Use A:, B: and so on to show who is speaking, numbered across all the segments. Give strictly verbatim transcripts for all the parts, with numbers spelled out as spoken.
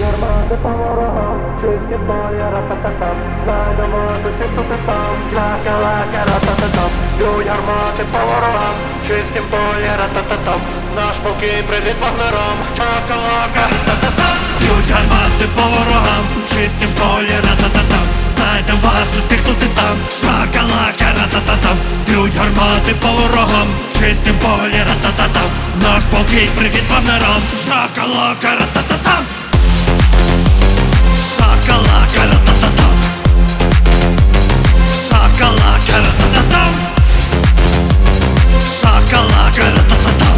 A: Гармати по ворогам, чисті полі, ра-та-та-там. Знайдемо усіх тут і там, ляка-лака, ра-та-та-там. Б'ють гармати по ворогам, чистім полі, ра-та-та-там. Наш полки привіт вагнерам, ляка-лака, ра-та-та-там.
B: Б'ють гармати по ворогам, чистім полі, ра-та-та-там. Знайдем вас усіх тут і там, шакалака, ра-та-та-там. Б'ють гармати по ворогам, чистім полі, ра-та-та-там. Наш полки привіт вагнерам, шакалака, ра-та-та-там. Шакалака, ра-та-та-там. Шакалака, ра-та-та-там. Шакалака, ра-та-та-там.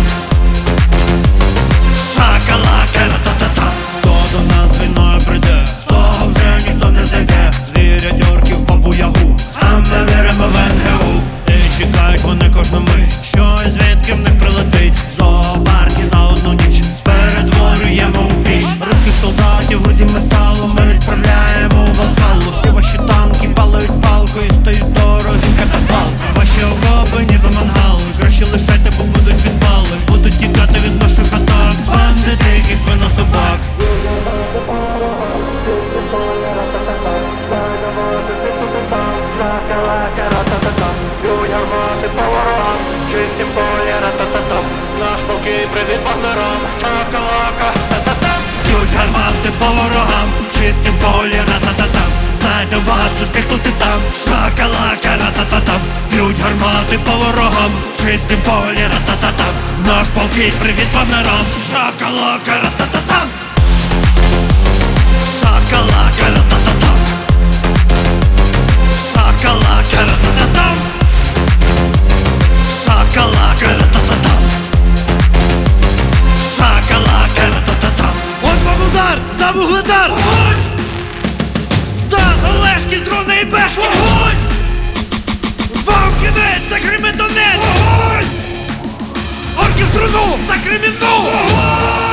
B: Шакалака, ра-та-та-там. Хто до нас війною прийде, того вже ніхто не зайде. Вірять орків в Бабу Ягу, а ми віримо в ен ге у. І чекають вони кожну мить, що і звідки в них прилетить. Зоопарки за одну ніч перетворюємо у піч. Руських солдатів, груді металу ми відправляємо у Валхалу. Всі ваші танки палають палкою, стають дорогі катафалки. Ваші окопи ніби мангали, краще лишайте, бо будуть відпали. Будуть тікати від наших атак банди диких свинособак.
A: Гармати по ворогам, чисті полі, ра-та-та-там. Знайдемо усіх тут і там, ляка-лака, ра-та-та-там. Б'ють гармати по ворогам, чистім полі, ра-та-та-там. Наш полки привіт вагнерам, ляка-лака, ра-та-та-там.
B: Б'ють гармати по ворогам, чистім полі, ра-та-та-там. Знайдем вас усіх тут і там, шакалака, ра-та-та-там. Б'ють гармати по ворогам, чистім полі, ра-та-та-там. Наш полки привіт вагнерам, шакалака, ра-та-та-там. Шакалака, ра-та-та-там. Шакалака, ра-та-та-там. Шакалака, ра-та-та-там. Шакалака, ра-та-та-там. От вам удар за Вугледар! Вогонь! За Олешки, з Дрона і Бешки! Вогонь! Вам кінець за Крементонець! Вогонь! Орків труну за Кремінну! Вогонь!